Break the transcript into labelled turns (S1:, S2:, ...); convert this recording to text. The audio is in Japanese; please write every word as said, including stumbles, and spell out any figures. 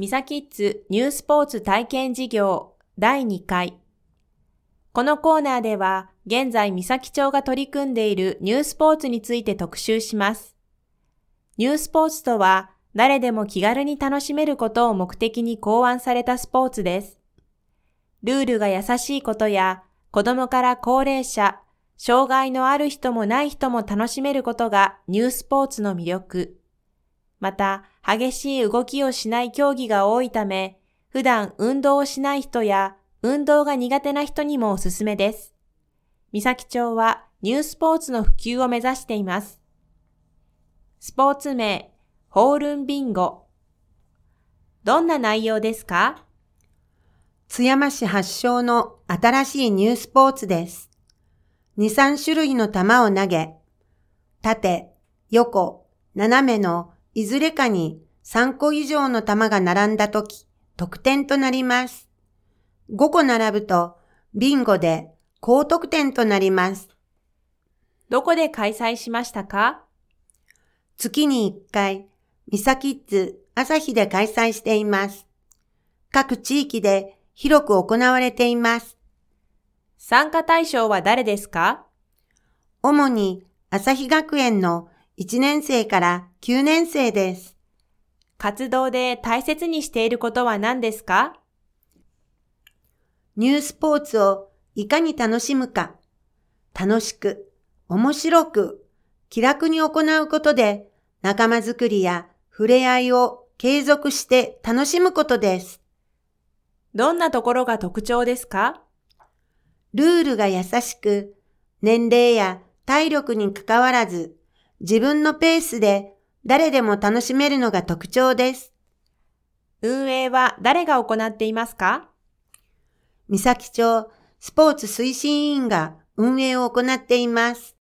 S1: ミサキッズニュースポーツ体験事業だいにかい。このコーナーでは現在三崎町が取り組んでいるニュースポーツについて特集します。ニュースポーツとは誰でも気軽に楽しめることを目的に考案されたスポーツです。ルールが優しいことや子供から高齢者、障害のある人もない人も楽しめることがニュースポーツの魅力。また、激しい動きをしない競技が多いため、普段運動をしない人や運動が苦手な人にもおすすめです。三崎町はニュースポーツの普及を目指しています。スポーツ名、ホールンビンゴ。どんな内容ですか？
S2: 津山市発祥の新しいニュースポーツです。に、さん種類の球を投げ、縦、横、斜めのいずれかにさんこ以上の球が並んだとき、得点となります。ごこ並ぶと、ビンゴで高得点となります。
S1: どこで開催しましたか？
S2: 月にいっかい、ミサキッズ朝日で開催しています。各地域で広く行われています。
S1: 参加対象は誰ですか？
S2: 主に朝日学園のいちねん生からきゅうねん生です。
S1: 活動で大切にしていることは何ですか？
S2: ニュースポーツをいかに楽しむか、楽しく、面白く、気楽に行うことで仲間づくりや触れ合いを継続して楽しむことです。
S1: どんなところが特徴ですか？
S2: ルールが優しく、年齢や体力にかかわらず、自分のペースで誰でも楽しめるのが特徴です。
S1: 運営は誰が行っていますか？
S2: 三崎町スポーツ推進委員が運営を行っています。